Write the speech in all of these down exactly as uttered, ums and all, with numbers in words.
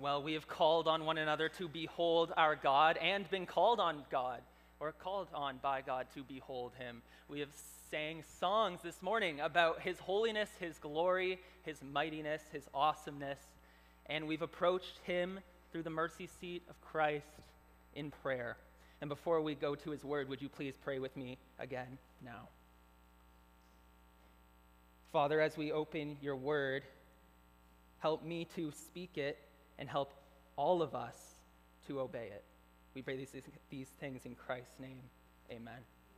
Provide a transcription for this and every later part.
Well, we have called on one another to behold our God and been called on God, or called on by God to behold him. We have sang songs this morning about his holiness, his glory, his mightiness, his awesomeness, and we've approached him through the mercy seat of Christ in prayer. And before we go to his word, would you please pray with me again now? Father, as we open your word, help me to speak it and help all of us to obey it. We pray these, these things in Christ's name. Amen.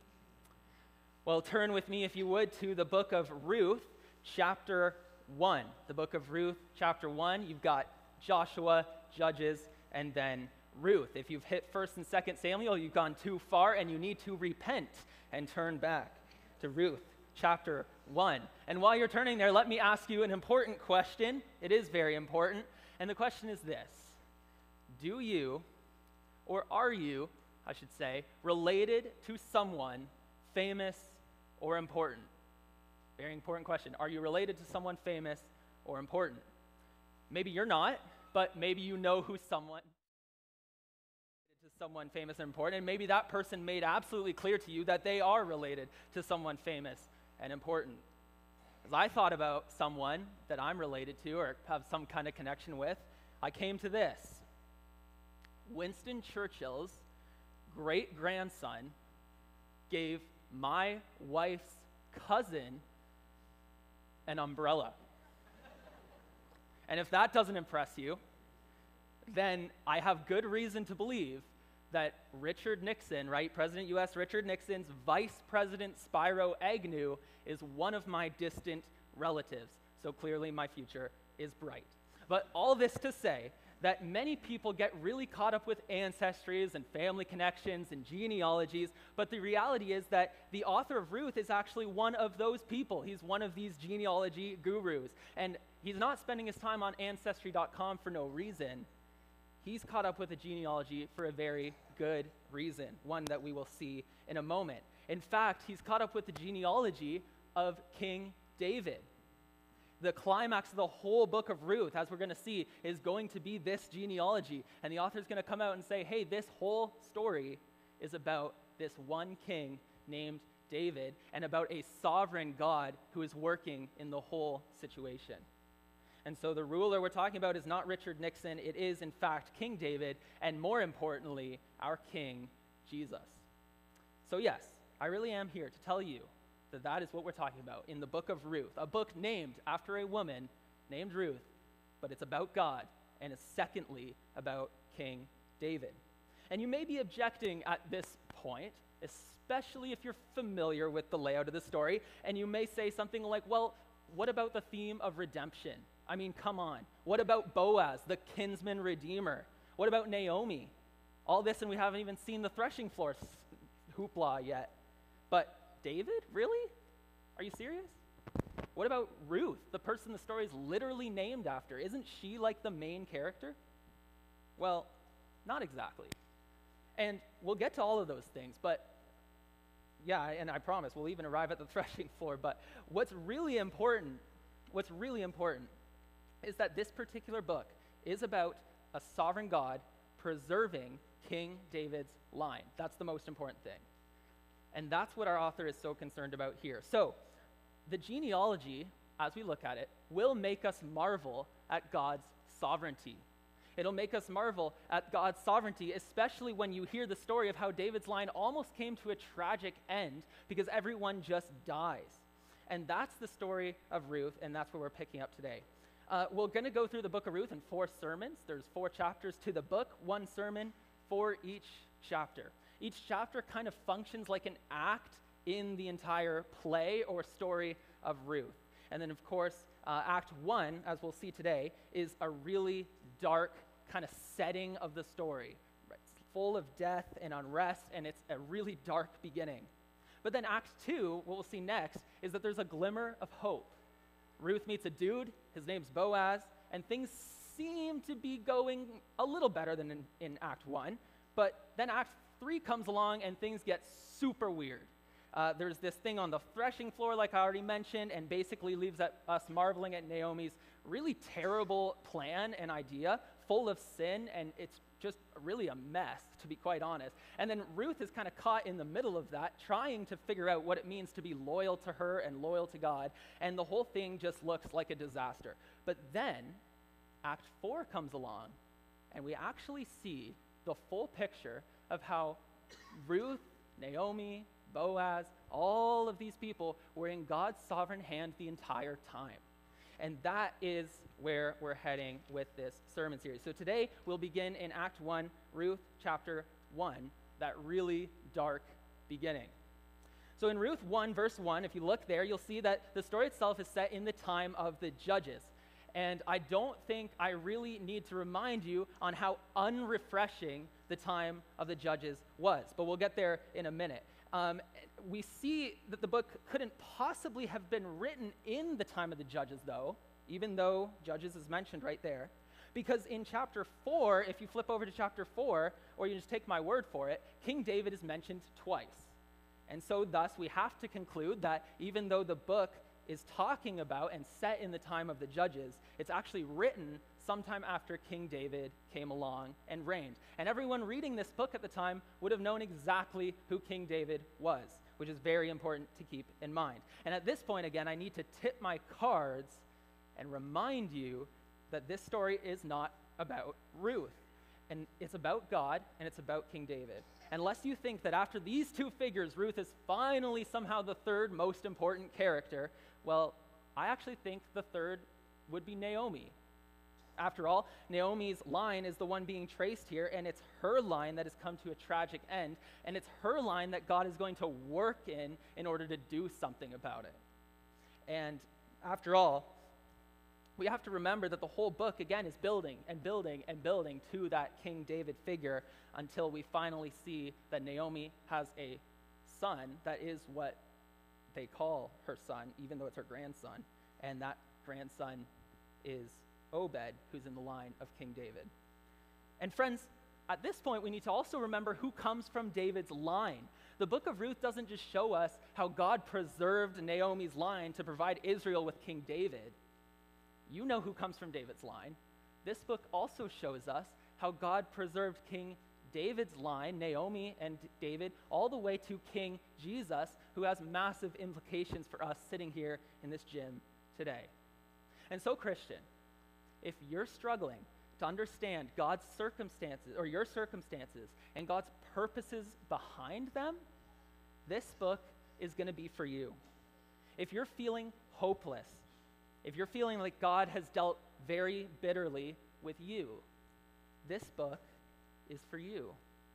Well, turn with me, if you would, to the book of Ruth, chapter one. The book of Ruth, chapter one. You've got Joshua, Judges, and then Ruth. If you've hit first and second Samuel, you've gone too far and you need to repent and turn back to Ruth, chapter one. And while you're turning there, let me ask you an important question. It is very important. And the question is this: do you, or are you, I should say, related to someone famous or important? Very important question. Are you related to someone famous or important? Maybe you're not, but maybe you know who someone to someone famous and important, and maybe that person made absolutely clear to you that they are related to someone famous and important. As I thought about someone that I'm related to or have some kind of connection with, I came to this. Winston Churchill's great-grandson gave my wife's cousin an umbrella. And if that doesn't impress you, then I have good reason to believe that Richard Nixon, right, President U S Richard Nixon's Vice President Spiro Agnew is one of my distant relatives. So clearly my future is bright. But all this to say that many people get really caught up with ancestries and family connections and genealogies, but the reality is that the author of Ruth is actually one of those people. He's one of these genealogy gurus. And he's not spending his time on Ancestry dot com for no reason. He's caught up with a genealogy for a very good reason, one that we will see in a moment. In fact, he's caught up with the genealogy of King David. The climax of the whole book of Ruth, as we're going to see, is going to be this genealogy. And the author's going to come out and say, hey, this whole story is about this one king named David and about a sovereign God who is working in the whole situation. And so the ruler we're talking about is not Richard Nixon. It is, in fact, King David, and more importantly, our King, Jesus. So yes, I really am here to tell you that that is what we're talking about in the book of Ruth, a book named after a woman named Ruth, but it's about God, and it's secondly about King David. And you may be objecting at this point, especially if you're familiar with the layout of the story, and you may say something like, well, what about the theme of redemption? I mean, come on. What about Boaz, the kinsman redeemer? What about Naomi? All this, and we haven't even seen the threshing floor hoopla yet. But David? Really? Are you serious? What about Ruth, the person the story is literally named after? Isn't she like the main character? Well, not exactly. And we'll get to all of those things, but yeah, and I promise we'll even arrive at the threshing floor. But what's really important, what's really important is that this particular book is about a sovereign God preserving King David's line. That's the most important thing. And that's what our author is so concerned about here. So, the genealogy, as we look at it, will make us marvel at God's sovereignty. It'll make us marvel at God's sovereignty, especially when you hear the story of how David's line almost came to a tragic end because everyone just dies. And that's the story of Ruth, and that's where we're picking up today. Uh, we're going to go through the book of Ruth in four sermons. There's four chapters to the book, one sermon for each chapter. Each chapter kind of functions like an act in the entire play or story of Ruth. And then, of course, uh, Act one, as we'll see today, is a really dark kind of setting of the story. It's full of death and unrest, and it's a really dark beginning. But then Act two, what we'll see next, is that there's a glimmer of hope. Ruth meets a dude, his name's Boaz, and things seem to be going a little better than in, in Act one. But then Act three comes along and things get super weird. uh, there's this thing on the threshing floor, like I already mentioned, and basically leaves at, us marveling at Naomi's really terrible plan and idea, full of sin, and it's just really a mess, to be quite honest. And then Ruth is kind of caught in the middle of that, trying to figure out what it means to be loyal to her and loyal to God, and the whole thing just looks like a disaster. But then Act four comes along, and we actually see the full picture of how Ruth, Naomi, Boaz, all of these people were in God's sovereign hand the entire time. And that is where we're heading with this sermon series. So today we'll begin in Act one, Ruth chapter one, that really dark beginning. So in Ruth one, verse one, if you look there, you'll see that the story itself is set in the time of the judges. And I don't think I really need to remind you on how unrefreshing the time of the judges was, but we'll get there in a minute. Um, we see that the book couldn't possibly have been written in the time of the judges, though, even though Judges is mentioned right there, because in chapter four, if you flip over to chapter four, or you just take my word for it, King David is mentioned twice. And so thus we have to conclude that even though the book is talking about and set in the time of the judges, it's actually written sometime after King David came along and reigned. And everyone reading this book at the time would have known exactly who King David was, which is very important to keep in mind. And at this point, again, I need to tip my cards and remind you that this story is not about Ruth. And it's about God, and it's about King David. Unless you think that after these two figures, Ruth is finally somehow the third most important character, well, I actually think the third would be Naomi. After all, Naomi's line is the one being traced here, and it's her line that has come to a tragic end, and it's her line that God is going to work in in order to do something about it. And after all, we have to remember that the whole book, again, is building and building and building to that King David figure until we finally see that Naomi has a son that is what they call her son, even though it's her grandson, and that grandson is Obed, who's in the line of King David. And friends, at this point, we need to also remember who comes from David's line. The book of Ruth doesn't just show us how God preserved Naomi's line to provide Israel with King David. You know who comes from David's line. This book also shows us how God preserved King David's line, Naomi and David, all the way to King Jesus, who has massive implications for us sitting here in this gym today. And so, Christian, if you're struggling to understand God's circumstances, or your circumstances, and God's purposes behind them, this book is going to be for you. If you're feeling hopeless, if you're feeling like God has dealt very bitterly with you, this book is for you.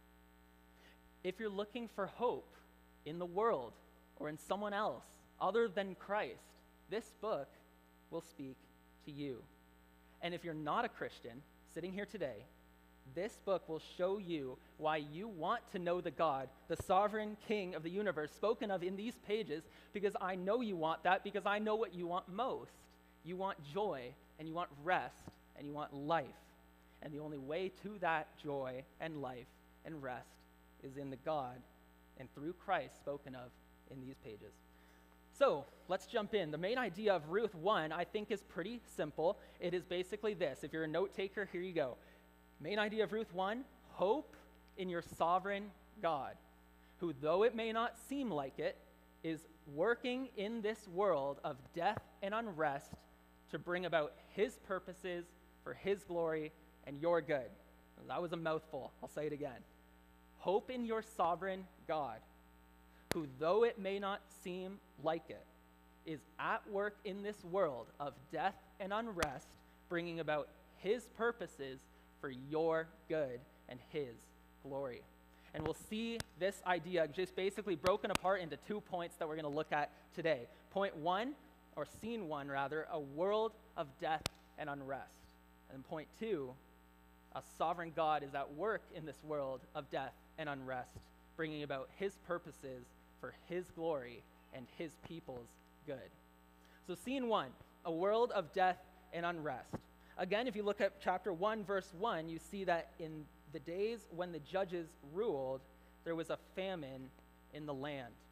If you're looking for hope in the world or in someone else other than Christ, this book will speak to you. And if you're not a Christian sitting here today, this book will show you why you want to know the God, the sovereign King of the universe, spoken of in these pages, because I know you want that, because I know what you want most. You want joy, and you want rest, and you want life. And the only way to that joy and life and rest is in the God and through Christ spoken of in these pages. So let's jump in. The main idea of Ruth one, I think, is pretty simple. It is basically this. If you're a note taker, here you go. Main idea of Ruth one, hope in your sovereign God, who, though it may not seem like it, is working in this world of death and unrest to bring about his purposes for his glory and your good. That was a mouthful. I'll say it again. Hope in your sovereign God, who, though it may not seem like it, is at work in this world of death and unrest, bringing about his purposes for your good and his glory. And we'll see this idea just basically broken apart into two points that we're going to look at today. Point one, or scene one rather, a world of death and unrest. And point two, a sovereign God is at work in this world of death and unrest, bringing about his purposes for his glory and his people's good. So scene one, a world of death and unrest. Again, if you look at chapter one, verse one, you see that in the days when the judges ruled, there was a famine in the land.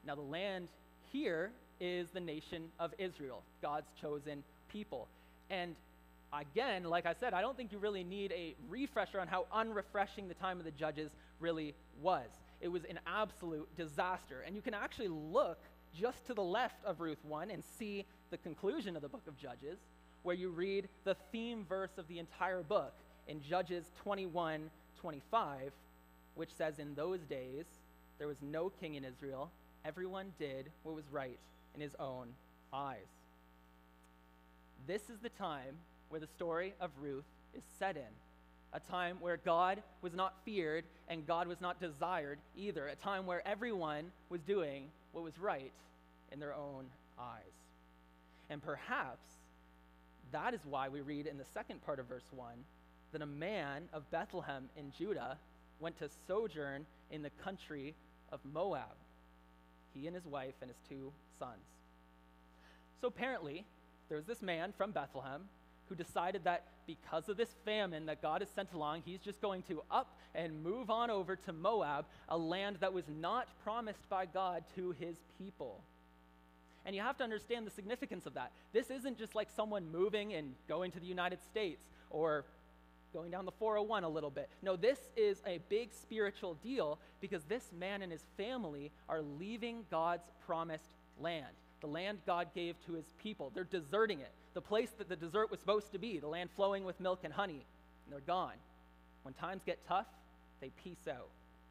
Now, the land here is the nation of Israel, God's chosen people. And again, like I said, I don't think you really need a refresher on how unrefreshing the time of the judges really was. It was an absolute disaster. And you can actually look just to the left of Ruth one and see the conclusion of the book of Judges, where you read the theme verse of the entire book in Judges twenty-one twenty-five, which says, "In those days there was no king in Israel. Everyone did what was right in his own eyes." This is the time where the story of Ruth is set in, a time where God was not feared and God was not desired either, a time where everyone was doing what was right in their own eyes. And perhaps that is why we read in the second part of verse one that a man of Bethlehem in Judah went to sojourn in the country of Moab, he and his wife and his two sons. So apparently, there was this man from Bethlehem who decided that because of this famine that God has sent along, he's just going to up and move on over to Moab, a land that was not promised by God to his people. And you have to understand the significance of that. This isn't just like someone moving and going to the United States or going down the four oh one a little bit. No, this is a big spiritual deal because this man and his family are leaving God's promised land, the land God gave to his people. They're deserting it, the place that the desert was supposed to be, the land flowing with milk and honey, and they're gone. When times get tough, they peace out.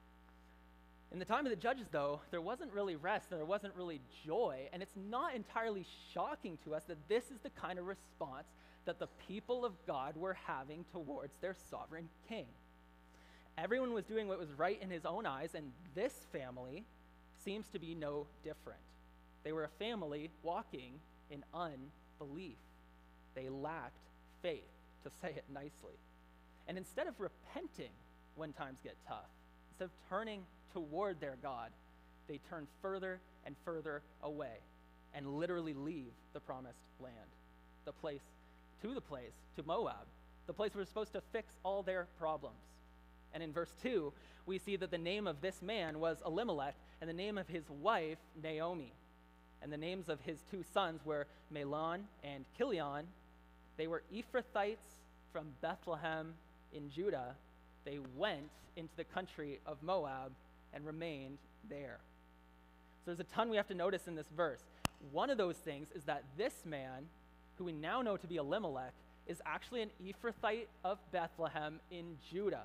In the time of the judges, though, there wasn't really rest, there wasn't really joy, and it's not entirely shocking to us that this is the kind of response that the people of God were having towards their sovereign king. Everyone was doing what was right in his own eyes, and this family seems to be no different. They were a family walking in unbelief. They lacked faith, to say it nicely. And instead of repenting when times get tough, instead of turning toward their God, they turn further and further away and literally leave the promised land, the place, to the place, to Moab, the place where we're supposed to fix all their problems. And in verse two, we see that the name of this man was Elimelech, and the name of his wife, Naomi. And the names of his two sons were Mahlon and Chilion. They were Ephrathites from Bethlehem in Judah. They went into the country of Moab and remained there. So there's a ton we have to notice in this verse. One of those things is that this man, who we now know to be Elimelech, is actually an Ephrathite of Bethlehem in Judah.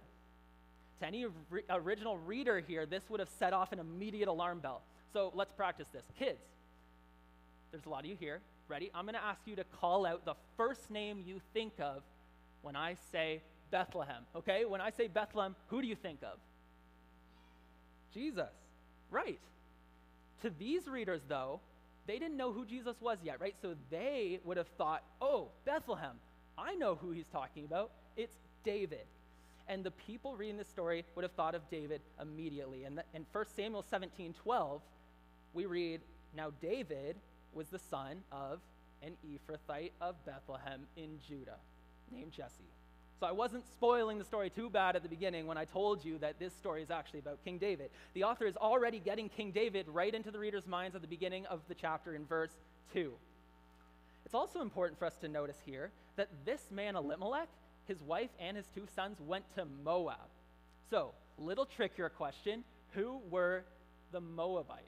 To any re- original reader here, this would have set off an immediate alarm bell. So let's practice this. Kids, there's a lot of you here. Ready? I'm going to ask you to call out the first name you think of when I say Bethlehem, okay? When I say Bethlehem, who do you think of? Jesus, right. To these readers, though, they didn't know who Jesus was yet, right? So they would have thought, oh, Bethlehem, I know who he's talking about. It's David. And the people reading this story would have thought of David immediately. And in First Samuel seventeen twelve, we read, "Now David was the son of an Ephrathite of Bethlehem in Judah, named Jesse." So I wasn't spoiling the story too bad at the beginning when I told you that this story is actually about King David. The author is already getting King David right into the reader's minds at the beginning of the chapter in verse two. It's also important for us to notice here that this man Elimelech, his wife and his two sons went to Moab. So, little trickier question, who were the Moabites?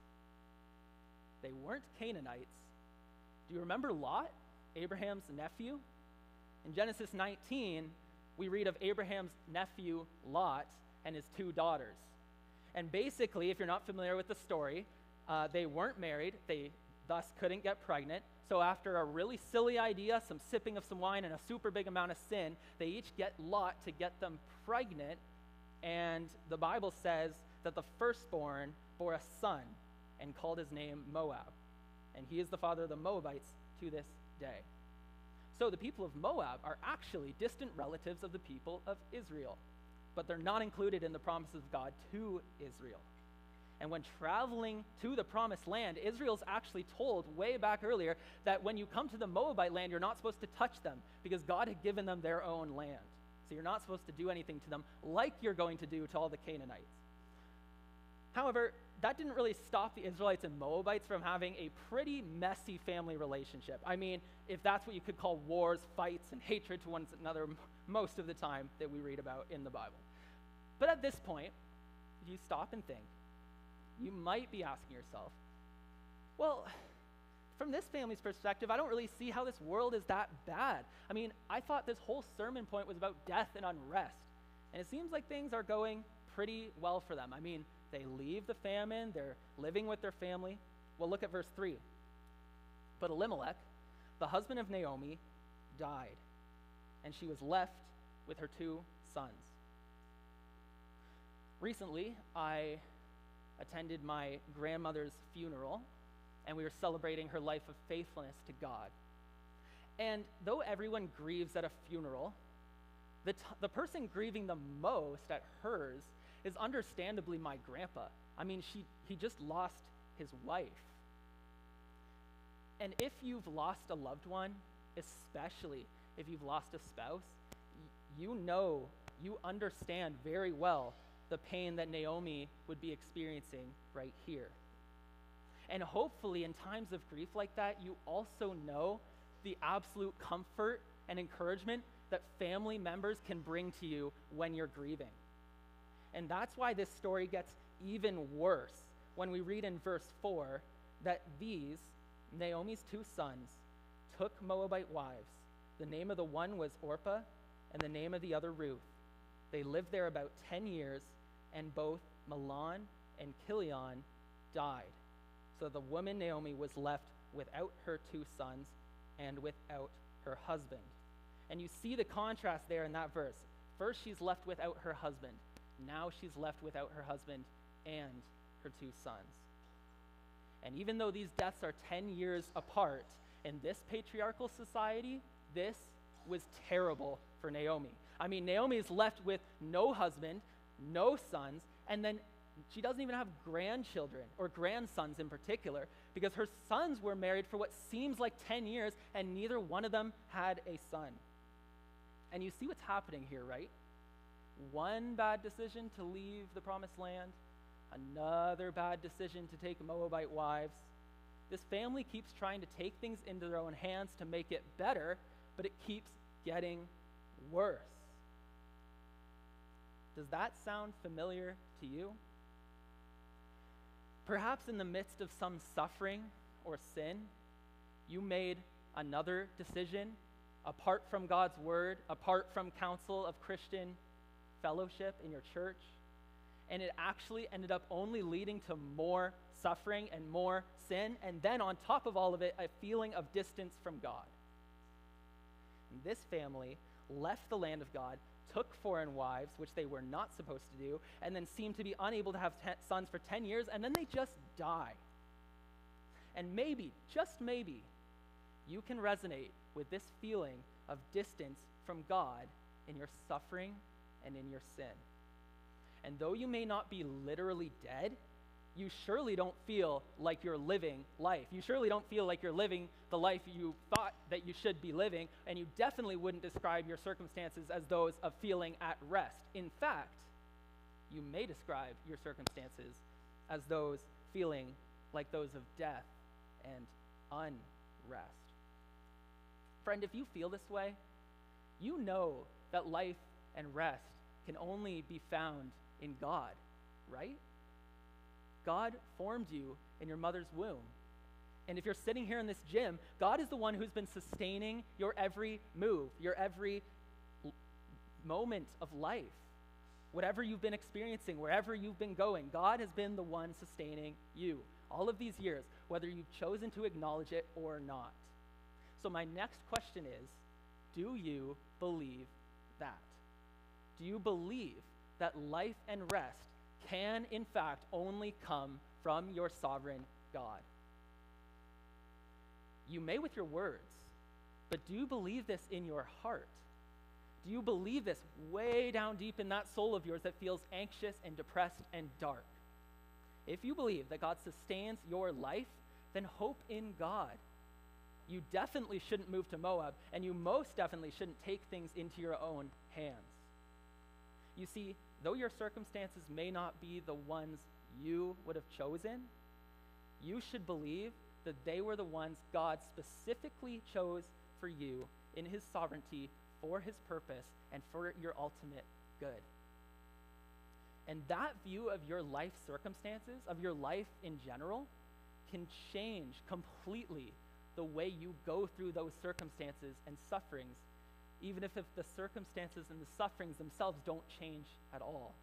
They weren't Canaanites. Do you remember Lot, Abraham's nephew? In Genesis nineteen, we read of Abraham's nephew Lot and his two daughters. And basically, if you're not familiar with the story, uh, they weren't married. They thus couldn't get pregnant. So after a really silly idea, some sipping of some wine, and a super big amount of sin, they each get Lot to get them pregnant. And the Bible says that the firstborn bore a son and called his name Moab. And he is the father of the Moabites to this day. So the people of Moab are actually distant relatives of the people of Israel, but they're not included in the promises of God to Israel. And when traveling to the promised land, Israel's actually told way back earlier that when you come to the Moabite land, you're not supposed to touch them because God had given them their own land. So you're not supposed to do anything to them like you're going to do to all the Canaanites. However, that didn't really stop the Israelites and Moabites from having a pretty messy family relationship. I mean, if that's what you could call wars, fights, and hatred to one another m- most of the time that we read about in the Bible. But at this point, if you stop and think, you might be asking yourself, well, from this family's perspective, I don't really see how this world is that bad. I mean, I thought this whole sermon point was about death and unrest. And it seems like things are going pretty well for them. I mean, they leave the famine, they're living with their family. Well, look at verse three. But Elimelech, the husband of Naomi, died, and she was left with her two sons. Recently, I attended my grandmother's funeral, and we were celebrating her life of faithfulness to God. And though everyone grieves at a funeral, the, t- the person grieving the most at hers is understandably my grandpa. I mean, she, he just lost his wife. And if you've lost a loved one, especially if you've lost a spouse, y- you know, you understand very well the pain that Naomi would be experiencing right here. And hopefully in times of grief like that, you also know the absolute comfort and encouragement that family members can bring to you when you're grieving. And that's why this story gets even worse when we read in verse four that these, Naomi's two sons, took Moabite wives. The name of the one was Orpah, and the name of the other Ruth. They lived there about ten years, and both Mahlon and Chilion died. So the woman Naomi was left without her two sons and without her husband. And you see the contrast there in that verse. First, she's left without her husband. Now she's left without her husband and her two sons. And even though these deaths are ten years apart, in this patriarchal society, this was terrible for Naomi. I mean, Naomi is left with no husband, no sons, and then she doesn't even have grandchildren, or grandsons in particular, because her sons were married for what seems like ten years, and neither one of them had a son. And you see what's happening here, right? One bad decision to leave the promised land, another bad decision to take Moabite wives. This family keeps trying to take things into their own hands to make it better, but it keeps getting worse. Does that sound familiar to you? Perhaps in the midst of some suffering or sin, you made another decision apart from God's word, apart from counsel of Christian fellowship in your church, and it actually ended up only leading to more suffering and more sin, and then on top of all of it, a feeling of distance from God. And this family left the land of God, took foreign wives, which they were not supposed to do, and then seemed to be unable to have ten sons for ten years, and then they just die. And maybe, just maybe, you can resonate with this feeling of distance from God in your suffering and in your sin. And though you may not be literally dead, you surely don't feel like you're living life. You surely don't feel like you're living the life you thought that you should be living, and you definitely wouldn't describe your circumstances as those of feeling at rest. In fact, you may describe your circumstances as those feeling like those of death and unrest. Friend, if you feel this way, you know that life and rest can only be found in God, right? God formed you in your mother's womb. And if you're sitting here in this gym, God is the one who's been sustaining your every move, your every l- moment of life. Whatever you've been experiencing, wherever you've been going, God has been the one sustaining you all of these years, whether you've chosen to acknowledge it or not. So my next question is, do you believe that? Do you believe that life and rest can, in fact, only come from your sovereign God? You may with your words, but do you believe this in your heart? Do you believe this way down deep in that soul of yours that feels anxious and depressed and dark? If you believe that God sustains your life, then hope in God. You definitely shouldn't move to Moab, and you most definitely shouldn't take things into your own hands. You see, though your circumstances may not be the ones you would have chosen, you should believe that they were the ones God specifically chose for you in his sovereignty, for his purpose, and for your ultimate good. And that view of your life circumstances, of your life in general, can change completely the way you go through those circumstances and sufferings, even if, if the circumstances and the sufferings themselves don't change at all.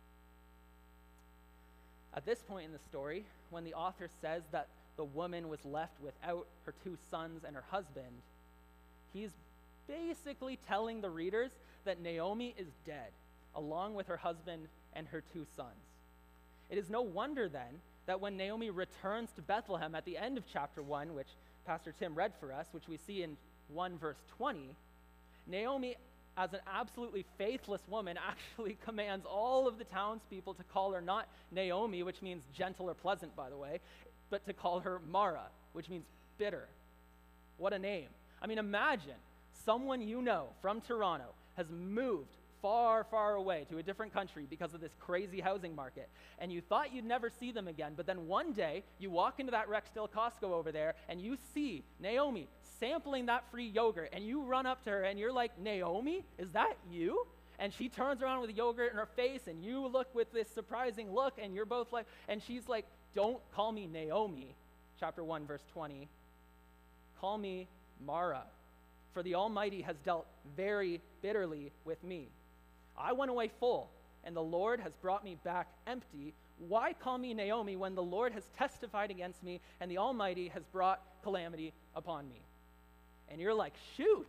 At this point in the story, when the author says that the woman was left without her two sons and her husband, he's basically telling the readers that Naomi is dead, along with her husband and her two sons. It is no wonder then that when Naomi returns to Bethlehem at the end of chapter one, which Pastor Tim read for us, which we see in one verse twenty, Naomi, as an absolutely faithless woman, actually commands all of the townspeople to call her not Naomi, which means gentle or pleasant, by the way, but to call her Mara, which means bitter. What a name. I mean, imagine someone you know from Toronto has moved far, far away to a different country because of this crazy housing market, and you thought you'd never see them again, but then one day you walk into that Rexdale Costco over there and you see Naomi sampling that free yogurt, and you run up to her and you're like, Naomi, is that you? And she turns around with yogurt in her face, and you look with this surprising look, and you're both like, and she's like, don't call me Naomi, chapter one, verse twenty. Call me Mara, for the Almighty has dealt very bitterly with me. I went away full, and the Lord has brought me back empty. Why call me Naomi when the Lord has testified against me, and the Almighty has brought calamity upon me? And you're like, shoot,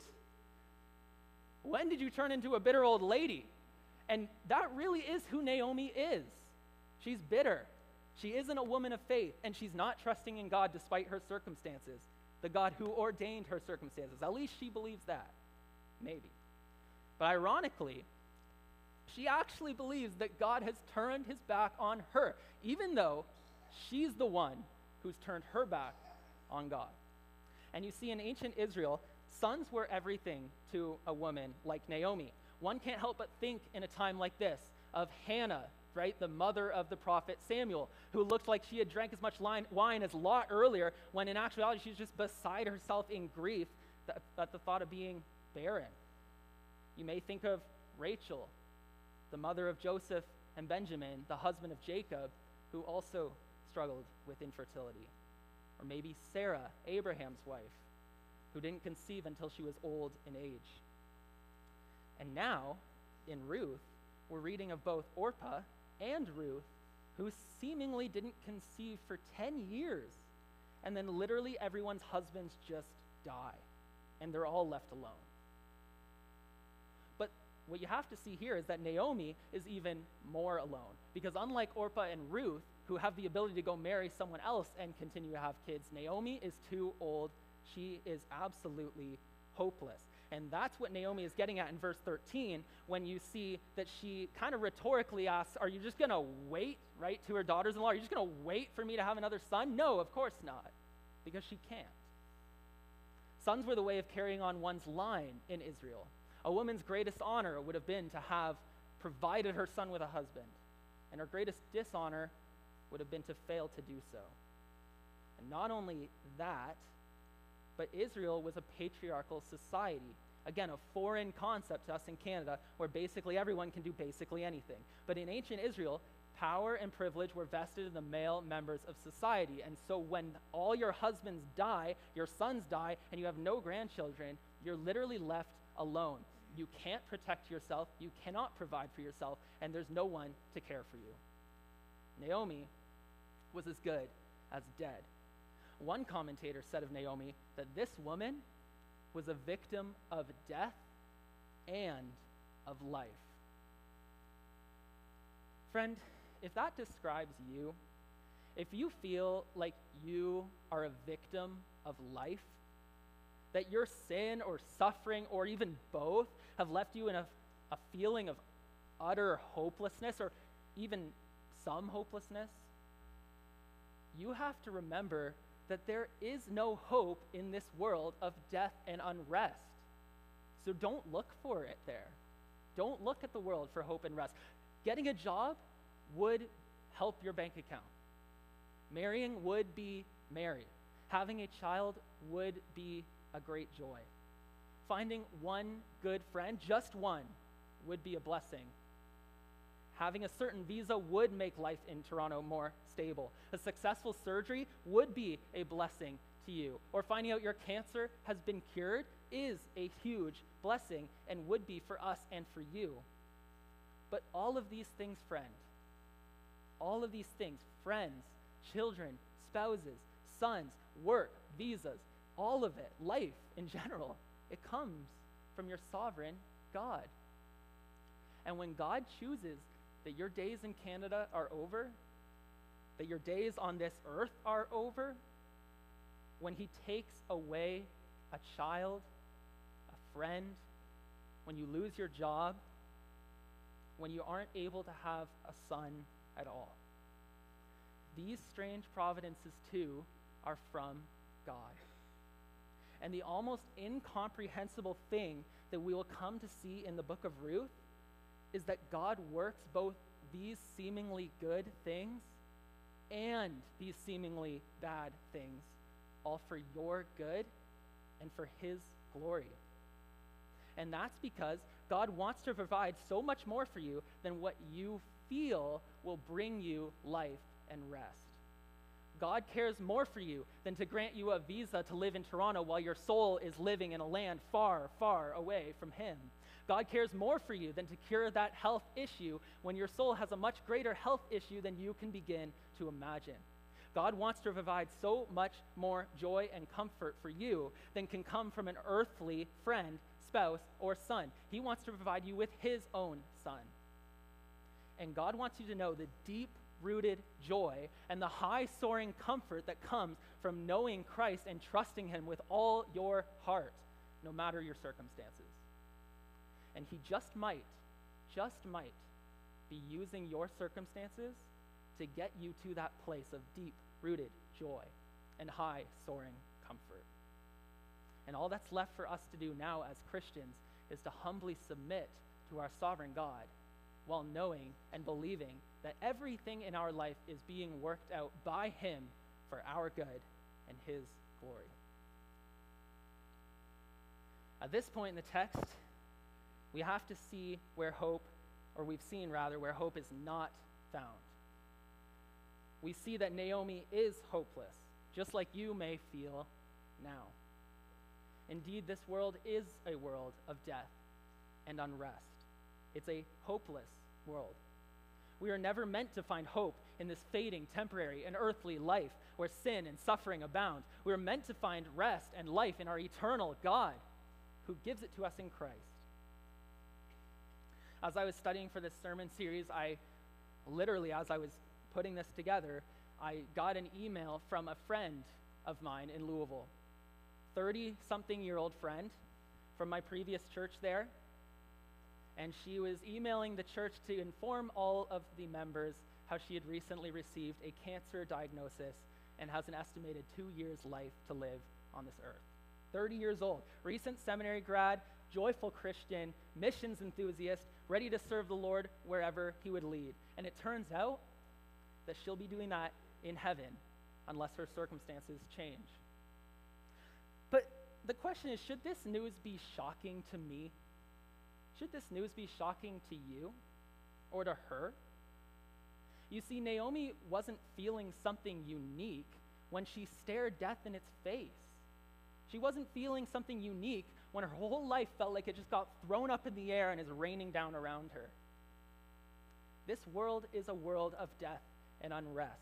when did you turn into a bitter old lady? And that really is who Naomi is. She's bitter. She isn't a woman of faith, and she's not trusting in God despite her circumstances, the God who ordained her circumstances. At least she believes that. Maybe. But ironically, she actually believes that God has turned his back on her, even though she's the one who's turned her back on God. And you see, in ancient Israel, sons were everything to a woman like Naomi. One can't help but think in a time like this of Hannah, right, the mother of the prophet Samuel, who looked like she had drank as much wine as Lot earlier, when in actuality she's just beside herself in grief at the thought of being barren. You may think of Rachel, the mother of Joseph and Benjamin, the husband of Jacob, who also struggled with infertility. Or maybe Sarah, Abraham's wife, who didn't conceive until she was old in age. And now, in Ruth, we're reading of both Orpah and Ruth, who seemingly didn't conceive for ten years, and then literally everyone's husbands just die, and they're all left alone. But what you have to see here is that Naomi is even more alone, because unlike Orpah and Ruth, who have the ability to go marry someone else and continue to have kids, Naomi is too old. She is absolutely hopeless. And that's what Naomi is getting at in verse thirteen, when you see that she kind of rhetorically asks, are you just going to wait, right, to her daughters-in-law? Are you just going to wait for me to have another son? No, of course not, because she can't. Sons were the way of carrying on one's line in Israel. A woman's greatest honor would have been to have provided her son with a husband, and her greatest dishonor would have been to fail to do so. And not only that, but Israel was a patriarchal society. Again, a foreign concept to us in Canada, where basically everyone can do basically anything. But in ancient Israel, power and privilege were vested in the male members of society. And so when all your husbands die, your sons die, and you have no grandchildren, you're literally left alone. You can't protect yourself, you cannot provide for yourself, and there's no one to care for you. Naomi was as good as dead. One commentator said of Naomi that this woman was a victim of death and of life. Friend, if that describes you, if you feel like you are a victim of life, that your sin or suffering or even both have left you in a, a feeling of utter hopelessness or even some hopelessness, you have to remember that there is no hope in this world of death and unrest. So don't look for it there. Don't look at the world for hope and rest. Getting a job would help your bank account. Marrying would be merry. Having a child would be a great joy. Finding one good friend, just one, would be a blessing. Having a certain visa would make life in Toronto more stable. A successful surgery would be a blessing to you. Or finding out your cancer has been cured is a huge blessing and would be for us and for you. But all of these things, friend, all of these things, friends, children, spouses, sons, work, visas, all of it, life in general, it comes from your sovereign God. And when God chooses that your days in Canada are over, that your days on this earth are over, when he takes away a child, a friend, when you lose your job, when you aren't able to have a son at all, these strange providences too are from God. And the almost incomprehensible thing that we will come to see in the book of Ruth is that God works both these seemingly good things and these seemingly bad things, all for your good and for his glory. And that's because God wants to provide so much more for you than what you feel will bring you life and rest. God cares more for you than to grant you a visa to live in Toronto while your soul is living in a land far, far away from him. God cares more for you than to cure that health issue when your soul has a much greater health issue than you can begin to imagine. God wants to provide so much more joy and comfort for you than can come from an earthly friend, spouse, or son. He wants to provide you with his own son. And God wants you to know the deep-rooted joy and the high-soaring comfort that comes from knowing Christ and trusting him with all your heart, no matter your circumstances. And he just might, just might be using your circumstances to get you to that place of deep-rooted joy and high-soaring comfort. And all that's left for us to do now as Christians is to humbly submit to our sovereign God while knowing and believing that everything in our life is being worked out by him for our good and his glory. At this point in the text, we have to see where hope, or we've seen rather, where hope is not found. We see that Naomi is hopeless, just like you may feel now. Indeed, this world is a world of death and unrest. It's a hopeless world. We are never meant to find hope in this fading, temporary, and earthly life where sin and suffering abound. We are meant to find rest and life in our eternal God, who gives it to us in Christ. As I was studying for this sermon series, I literally, as I was putting this together, I got an email from a friend of mine in Louisville, thirty-something-year-old friend from my previous church there, and she was emailing the church to inform all of the members how she had recently received a cancer diagnosis and has an estimated two years life to live on this earth. thirty years old, recent seminary grad, joyful Christian, missions enthusiast, ready to serve the Lord wherever he would lead. And it turns out that she'll be doing that in heaven unless her circumstances change. But the question is, should this news be shocking to me? Should this news be shocking to you or to her? You see, Naomi wasn't feeling something unique when she stared death in its face. She wasn't feeling something unique when her whole life felt like it just got thrown up in the air and is raining down around her. This world is a world of death and unrest.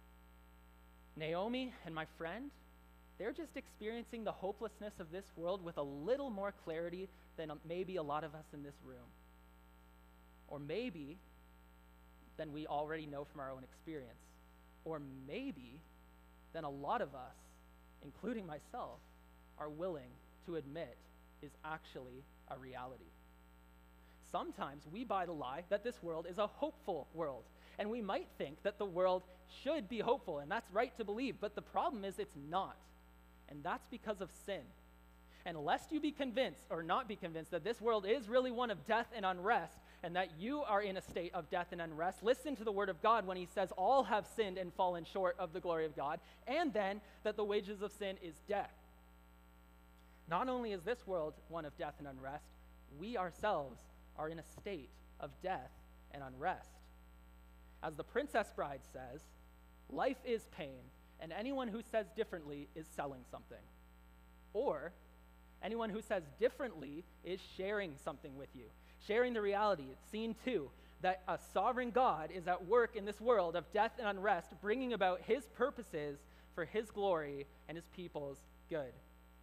Naomi and my friend, they're just experiencing the hopelessness of this world with a little more clarity than maybe a lot of us in this room. Or maybe than we already know from our own experience. Or maybe than a lot of us, including myself, are willing to admit is actually a reality. Sometimes we buy the lie that this world is a hopeful world, and we might think that the world should be hopeful, and that's right to believe, but the problem is it's not, and that's because of sin. And lest you be convinced or not be convinced that this world is really one of death and unrest, and that you are in a state of death and unrest. Listen to the word of God when he says all have sinned and fallen short of the glory of God, and then that the wages of sin is death. Not only is this world one of death and unrest, we ourselves are in a state of death and unrest. As the Princess Bride says, life is pain, and anyone who says differently is selling something. Or anyone who says differently is sharing something with you, sharing the reality. It's seen too, that a sovereign God is at work in this world of death and unrest, bringing about his purposes for his glory and his people's good.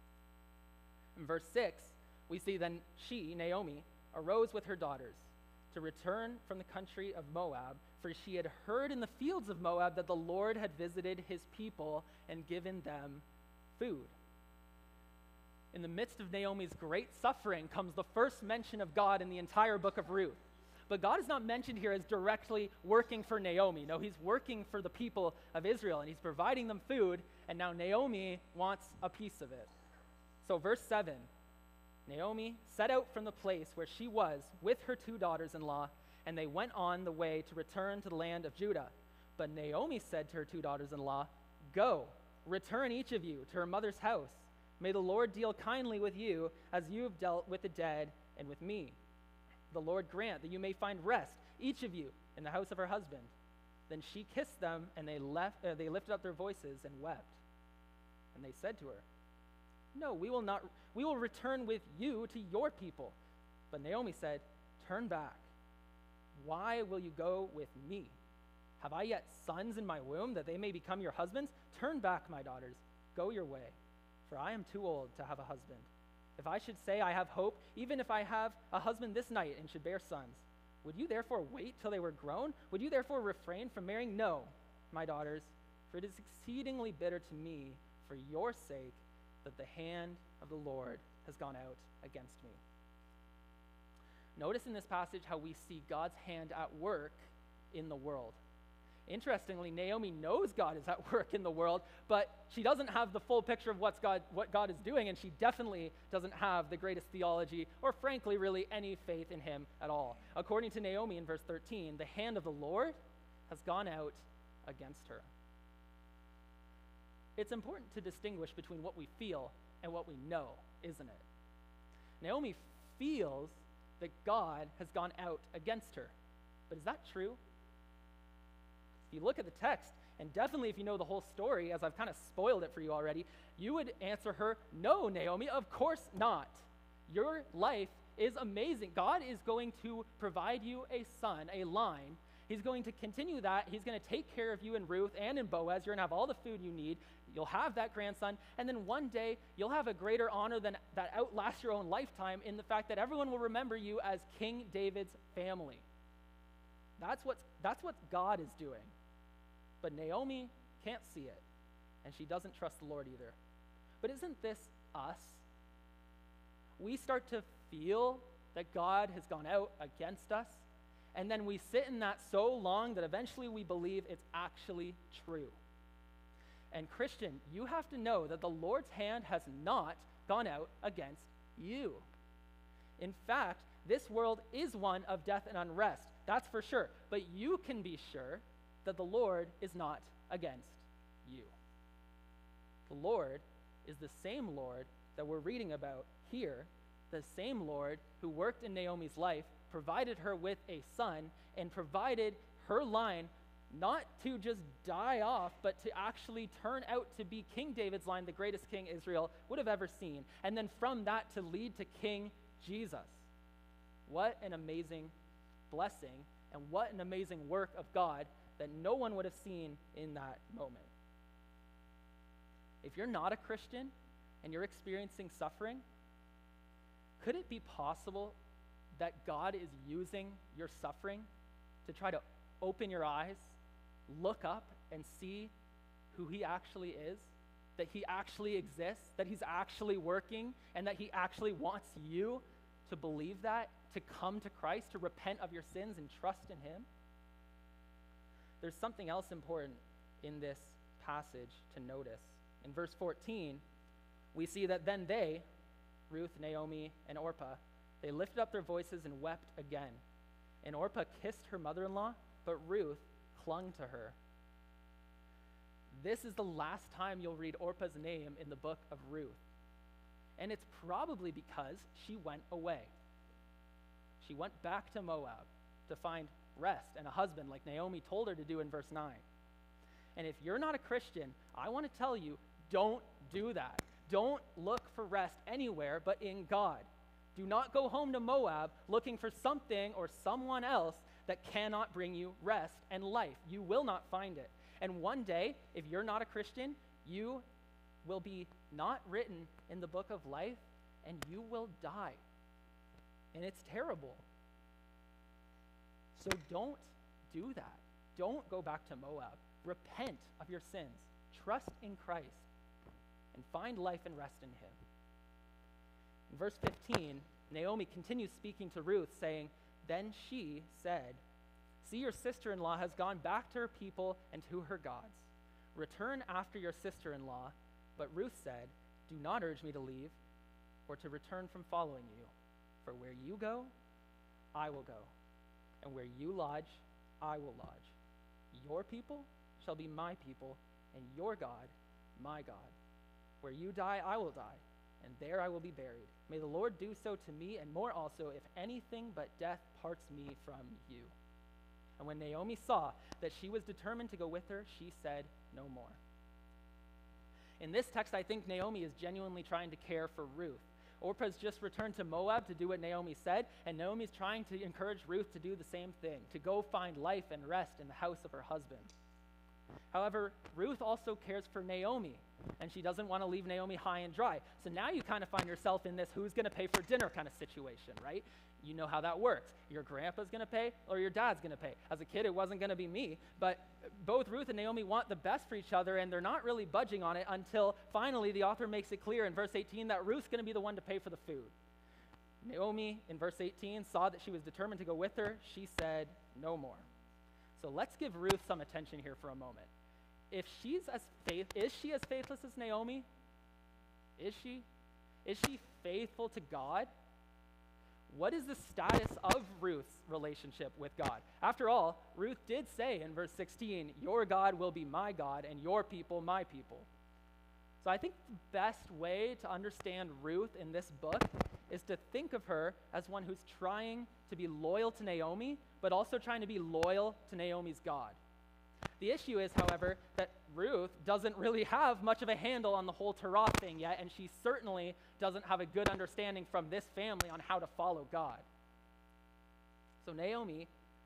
In verse six, we see then she, Naomi, arose with her daughters to return from the country of Moab, for she had heard in the fields of Moab that the Lord had visited his people and given them food. In the midst of Naomi's great suffering comes the first mention of God in the entire book of Ruth. But God is not mentioned here as directly working for Naomi. No, he's working for the people of Israel, and he's providing them food, and now Naomi wants a piece of it. So verse seven, Naomi set out from the place where she was with her two daughters-in-law, and they went on the way to return to the land of Judah. But Naomi said to her two daughters-in-law, "Go, return each of you to her mother's house. May the Lord deal kindly with you as you have dealt with the dead and with me. The Lord grant that you may find rest, each of you, in the house of her husband." Then she kissed them, and they, left, uh, they lifted up their voices and wept. And they said to her, "No, we will not. We will return with you to your people." But Naomi said, "Turn back. Why will you go with me? Have I yet sons in my womb that they may become your husbands? Turn back, my daughters. Go your way, for I am too old to have a husband. If I should say I have hope, even if I have a husband this night and should bear sons, would you therefore wait till they were grown? Would you therefore refrain from marrying? No, my daughters, for it is exceedingly bitter to me for your sake that the hand of the Lord has gone out against me." Notice in this passage how we see God's hand at work in the world. Interestingly, Naomi knows God is at work in the world, but she doesn't have the full picture of what's God, what God is doing, and she definitely doesn't have the greatest theology, or frankly, really any faith in him at all. According to Naomi in verse thirteen, the hand of the Lord has gone out against her. It's important to distinguish between what we feel and what we know, isn't it? Naomi feels that God has gone out against her. But is that true? If you look at the text, and definitely if you know the whole story, as I've kind of spoiled it for you already, you would answer her, "No, Naomi, of course not. Your life is amazing. God is going to provide you a son, a line. He's going to continue that. He's going to take care of you in Ruth and in Boaz. You're going to have all the food you need. You'll have that grandson. And then one day, you'll have a greater honor than that outlasts your own lifetime in the fact that everyone will remember you as King David's family." That's what, that's what God is doing. But Naomi can't see it, and she doesn't trust the Lord either. But isn't this us? We start to feel that God has gone out against us, and then we sit in that so long that eventually we believe it's actually true. And Christian, you have to know that the Lord's hand has not gone out against you. In fact, this world is one of death and unrest, that's for sure. But you can be sure that the Lord is not against you. The Lord is the same Lord that we're reading about here, the same Lord who worked in Naomi's life, provided her with a son, and provided her line not to just die off, but to actually turn out to be King David's line, the greatest king Israel would have ever seen. And then from that to lead to King Jesus. What an amazing blessing, and what an amazing work of God that no one would have seen in that moment. If you're not a Christian and you're experiencing suffering, could it be possible that God is using your suffering to try to open your eyes, look up, and see who he actually is, that he actually exists, that he's actually working, and that he actually wants you to believe that, to come to Christ, to repent of your sins and trust in him? There's something else important in this passage to notice. In verse fourteen, we see that then they, Ruth, Naomi, and Orpah, they lifted up their voices and wept again. And Orpah kissed her mother-in-law, but Ruth clung to her. This is the last time you'll read Orpah's name in the book of Ruth. And it's probably because she went away. She went back to Moab to find rest and a husband like Naomi told her to do in verse nine. And if you're not a Christian, I want to tell you, don't do that. Don't look for rest anywhere but in God. Do not go home to Moab looking for something or someone else that cannot bring you rest and life. You will not find it. And one day, if you're not a Christian, you will be not written in the book of life, and you will die. And it's terrible. So don't do that. Don't go back to Moab. Repent of your sins. Trust in Christ and find life and rest in him. In verse fifteen, Naomi continues speaking to Ruth, saying, "Then she said, 'See, your sister-in-law has gone back to her people and to her gods. Return after your sister-in-law.' But Ruth said, 'Do not urge me to leave or to return from following you. For where you go, I will go, and where you lodge, I will lodge. Your people shall be my people, and your God, my God. Where you die, I will die, and there I will be buried. May the Lord do so to me, and more also, if anything but death parts me from you.' And when Naomi saw that she was determined to go with her, she said no more." In this text, I think Naomi is genuinely trying to care for Ruth. Orpah's just returned to Moab to do what Naomi said, and Naomi's trying to encourage Ruth to do the same thing, to go find life and rest in the house of her husband. However, Ruth also cares for Naomi, and she doesn't want to leave Naomi high and dry. So now you kind of find yourself in this who's going to pay for dinner kind of situation, right? You know how that works. Your grandpa's going to pay or your dad's going to pay. As a kid, it wasn't going to be me, but both Ruth and Naomi want the best for each other, and they're not really budging on it until finally the author makes it clear in verse eighteen that Ruth's going to be the one to pay for the food. Naomi, in verse eighteen, saw that she was determined to go with her. She said no more. So let's give Ruth some attention here for a moment. If she's as faith, is she as faithless as Naomi? Is she? Is she faithful to God? What is the status of Ruth's relationship with God? After all, Ruth did say in verse sixteen, "Your God will be my God, and your people my people." So I think the best way to understand Ruth in this book is to think of her as one who's trying to be loyal to Naomi, but also trying to be loyal to Naomi's God. The issue is, however, that Ruth doesn't really have much of a handle on the whole Torah thing yet, and she certainly doesn't have a good understanding from this family on how to follow God. So Naomi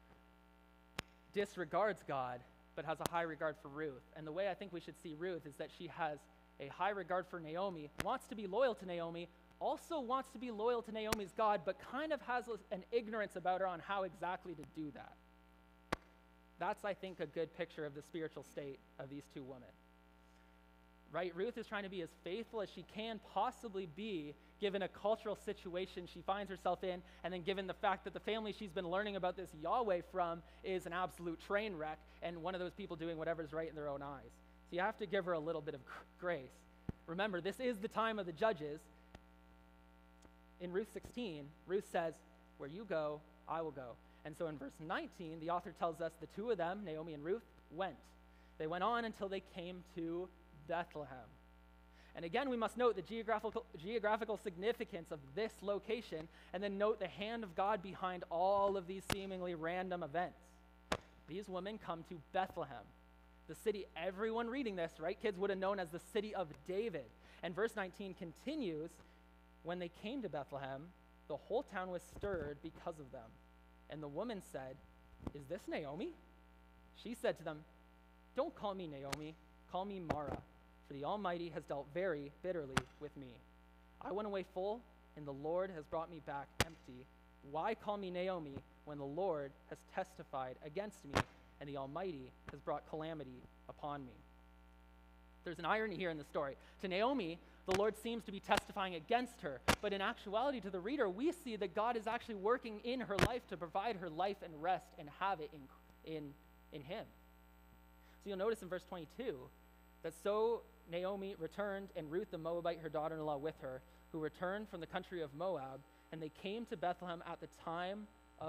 disregards God, but has a high regard for Ruth. And the way I think we should see Ruth is that she has a high regard for Naomi, wants to be loyal to Naomi, also wants to be loyal to Naomi's God, but kind of has an ignorance about her on how exactly to do that. That's, I think, a good picture of the spiritual state of these two women. Right? Ruth is trying to be as faithful as she can possibly be, given a cultural situation she finds herself in, and then given the fact that the family she's been learning about this Yahweh from is an absolute train wreck, and one of those people doing whatever's right in their own eyes. So you have to give her a little bit of grace. Remember, this is the time of the judges. In Ruth sixteen, Ruth says, "Where you go, I will go." And so in verse nineteen, the author tells us the two of them, Naomi and Ruth, went. They went on until they came to Bethlehem. And again, we must note the geographical, geographical significance of this location, and then note the hand of God behind all of these seemingly random events. These women come to Bethlehem, the city everyone reading this, right, kids, would have known as the city of David. And verse nineteen continues, "When they came to Bethlehem, the whole town was stirred because of them. And the woman said, 'Is this Naomi?' She said to them, 'Don't call me Naomi, call me Mara, for the Almighty has dealt very bitterly with me. I went away full, and the Lord has brought me back empty. Why call me Naomi when the Lord has testified against me, and the Almighty has brought calamity upon me?'" There's an irony here in the story. To Naomi, the Lord seems to be testifying against her, but in actuality, to the reader, we see that God is actually working in her life to provide her life and rest and have it in, in, in him. So you'll notice in verse twenty-two that so Naomi returned, and Ruth the Moabite, her daughter-in-law, with her, who returned from the country of Moab, and they came to Bethlehem at the time of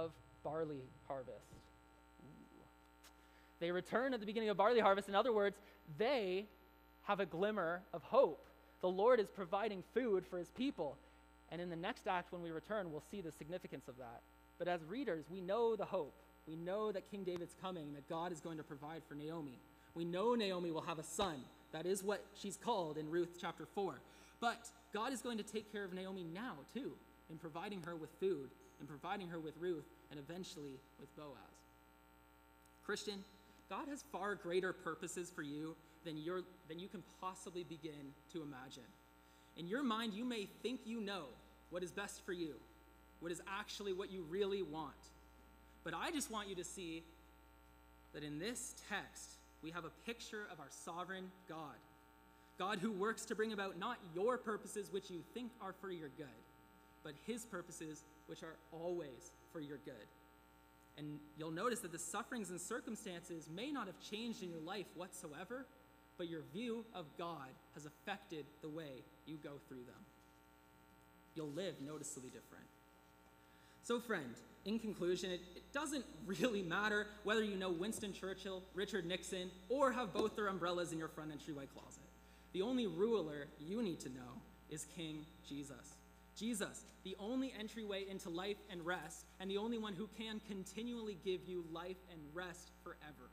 barley harvest. Ooh. They return at the beginning of barley harvest. In other words, they have a glimmer of hope. The Lord is providing food for his people. And in the next act, when we return, we'll see the significance of that. But as readers, we know the hope. We know that King David's coming, that God is going to provide for Naomi. We know Naomi will have a son. That is what she's called in Ruth chapter four. But God is going to take care of Naomi now, too, in providing her with food, in providing her with Ruth, and eventually with Boaz. Christian, God has far greater purposes for you than, you're, than you can possibly begin to imagine. In your mind, you may think you know what is best for you, what is actually what you really want. But I just want you to see that in this text, we have a picture of our sovereign God. God who works to bring about not your purposes, which you think are for your good, but his purposes, which are always for your good. And you'll notice that the sufferings and circumstances may not have changed in your life whatsoever, but your view of God has affected the way you go through them. You'll live noticeably different. So friend, in conclusion, it, it doesn't really matter whether you know Winston Churchill, Richard Nixon, or have both their umbrellas in your front entryway closet. The only ruler you need to know is King Jesus. Jesus, the only entryway into life and rest, and the only one who can continually give you life and rest forever.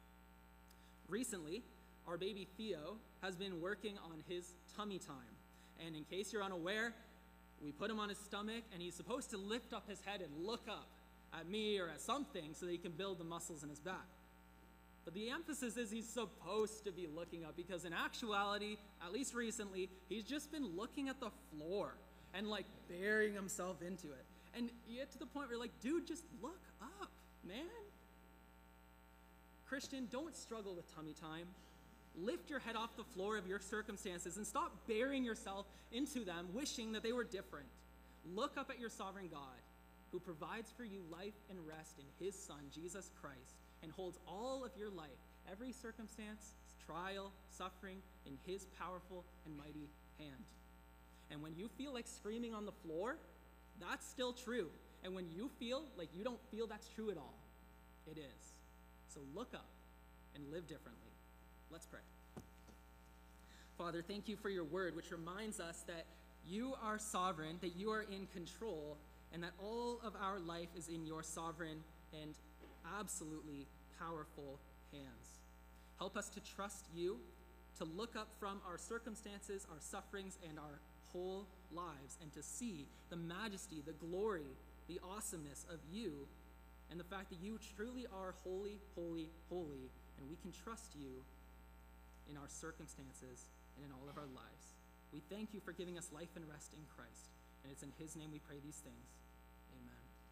Recently, our baby Theo has been working on his tummy time. And in case you're unaware, we put him on his stomach, and he's supposed to lift up his head and look up at me or at something so that he can build the muscles in his back. But the emphasis is he's supposed to be looking up, because in actuality, at least recently, he's just been looking at the floor and like burying himself into it. And you get to the point where you're like, dude, just look up, man. Christian, don't struggle with tummy time. Lift your head off the floor of your circumstances and stop burying yourself into them, wishing that they were different. Look up at your sovereign God, who provides for you life and rest in his Son, Jesus Christ, and holds all of your life, every circumstance, trial, suffering, in his powerful and mighty hand. And when you feel like screaming on the floor, that's still true. And when you feel like you don't feel that's true at all, it is. So look up and live differently. Let's pray. Father, thank you for your word, which reminds us that you are sovereign, that you are in control, and that all of our life is in your sovereign and absolutely powerful hands. Help us to trust you, to look up from our circumstances, our sufferings, and our whole lives, and to see the majesty, the glory, the awesomeness of you, and the fact that you truly are holy, holy, holy, and we can trust you in our circumstances and in all of our lives. We thank you for giving us life and rest in Christ, and it's in his name we pray these things.